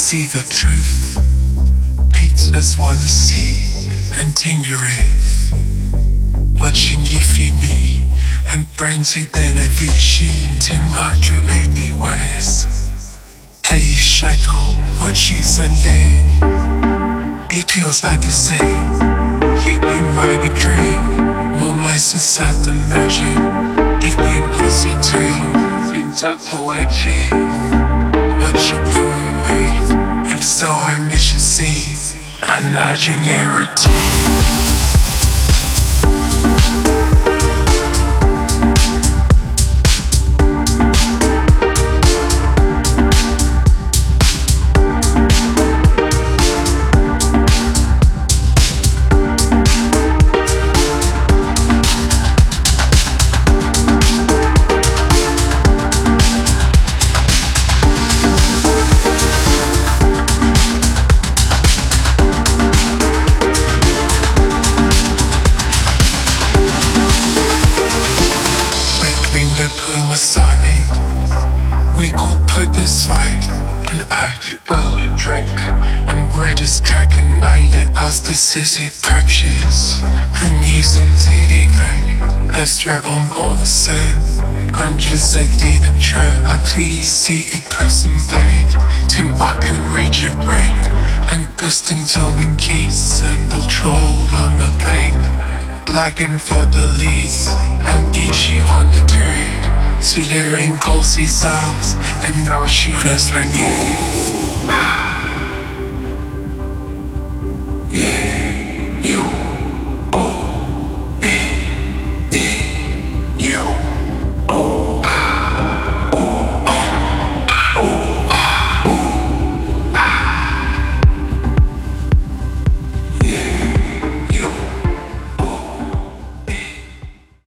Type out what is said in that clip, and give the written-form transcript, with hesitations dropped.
see the truth. Pizzas wanna see and tingere. Watching you feed me and branzi then I vici Tim Marjolini West. Hey Shackle, what she's Sunday. It feels like the same. Keep me by the dream. More mice inside the magic. If you pussy too. It's up poetry. What you doing me? If so I miss you see. I'm not your guarantee. We gon' put this fight and act early drink. And we're just tracking minded as the city purchase. I'm using anything. Let's drag on all the same. I'm just a demon trap. I please see in person pain. Till I can reach your brain. And busting towing keys and the troll on the plane. Blacking for the leads and Ishi on the train. So there ain't cozy sounds, and now she feels like you.